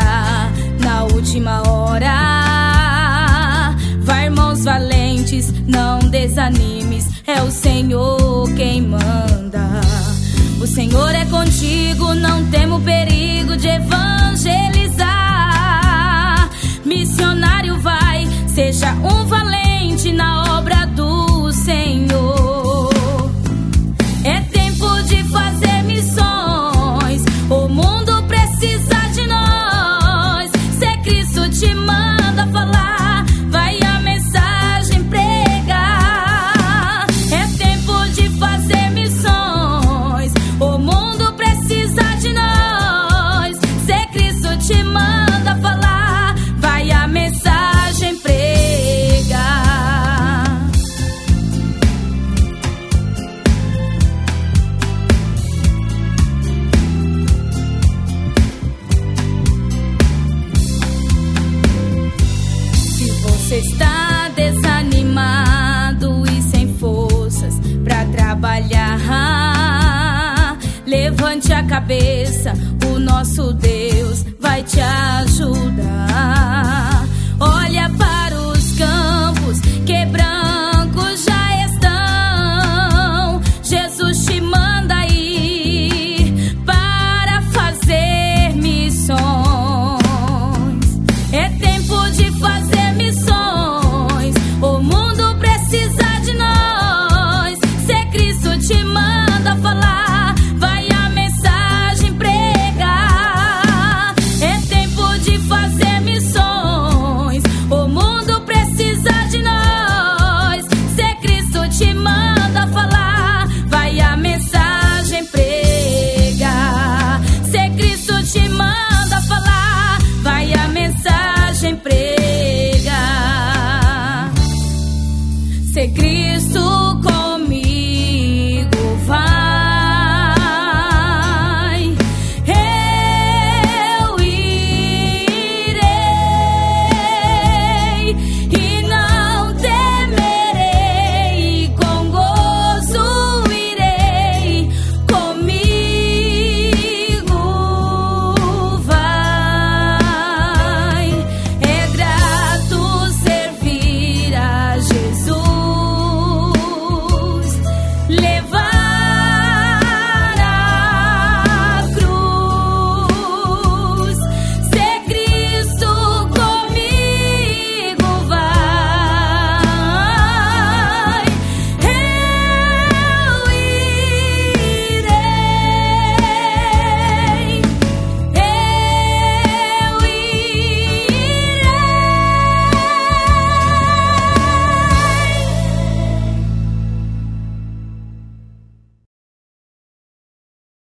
chegar na última hora. Vai, irmãos valentes, não desanimes, é o Senhor quem manda. O Senhor é contigo, não temo perigo de evangelizar. Missionário vai, seja um valente na obra do Senhor. É tempo de fazer missões, o mundo precisa de nós. Se Cristo te manda falar, vai a mensagem pregar. É tempo de fazer missões, o mundo precisa de nós. Se Cristo te manda falar, vai a mensagem pregar. Se você está desanimado e sem forças pra trabalhar, levante a cabeça, o nosso Deus vai te